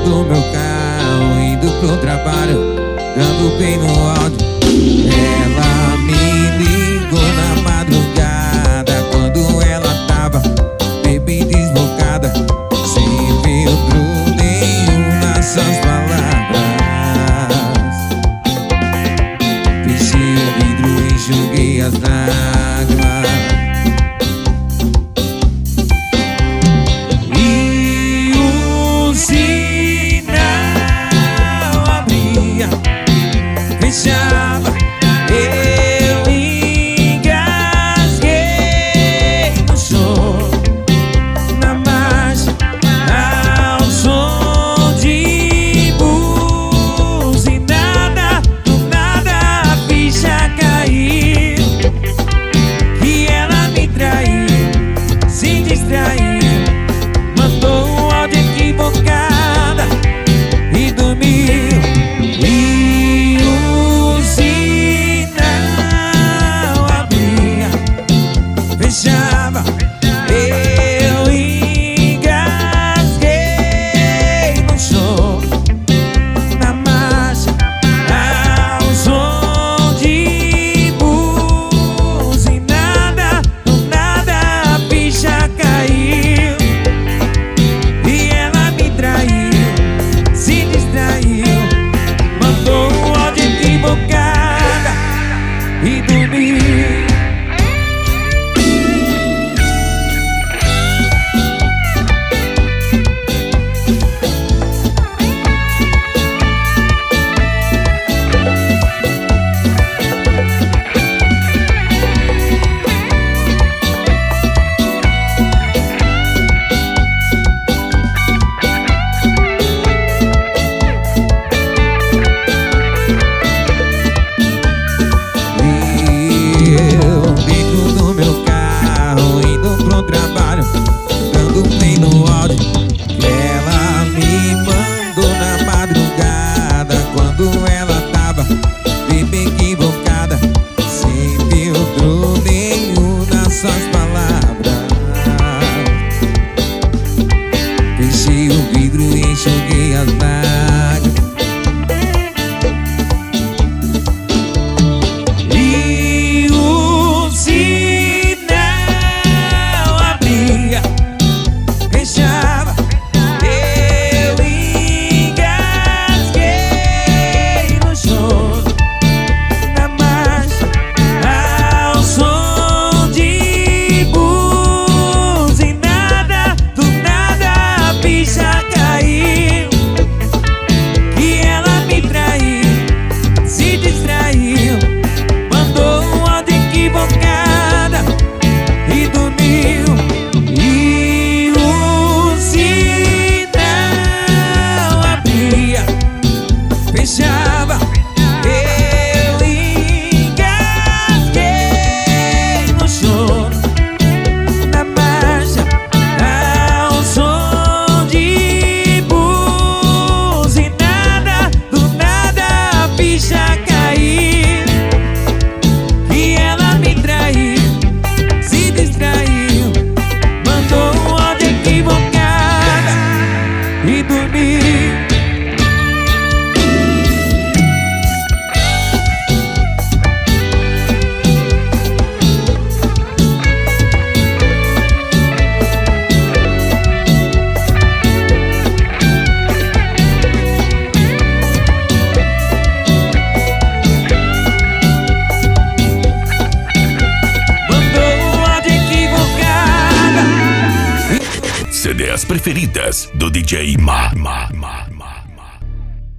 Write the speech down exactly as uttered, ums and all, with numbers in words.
do meu carro, indo pro trabalho, dando play no áudio. Ela me ligou na madrugada, quando ela tava bem desbocada, sem filtro nenhum nas suas palavras. Fechei o vidro e enxuguei as lágrimas. E o sinal abria, fechava, eu engasguei no choro, na marcha, ao som de buzinada. Do nada a ficha caiu, que ela me traiu, se distraiu, mandou um áudio equivocada e dormiu. E o sinal abria, fechava, eu engasguei no choro, na marcha, ao som de buzinada. Do nada a ficha caiu, e ela me traiu, se distraiu, mandou um áudio equivocada e dormiu. Eu dentro do meu carro, indo pro trabalho, dando play no áudio que ela me mandou na madrugada, quando ela tava bem equivocada, sem filtro nenhum nas suas palavras. Fechei o vidro e enxuguei as lágrimas. E o sinal abria, fechava, eu engasguei no choro, na marcha, ao som de buzinada. Do nada a ficha caiu, que ela me traiu, se distraiu, mandou um áudio equivocada e dormiu. E o sinal abria, fechava, eu engasguei no choro, na marcha, ao som de buzinada. Do nada a ficha caiu, que ela me traiu, se distraiu, mandou um áudio equivocada e dormiu. Mandou um áudio equivocada. C Ds preferidas do D J Ma. Ma, Ma.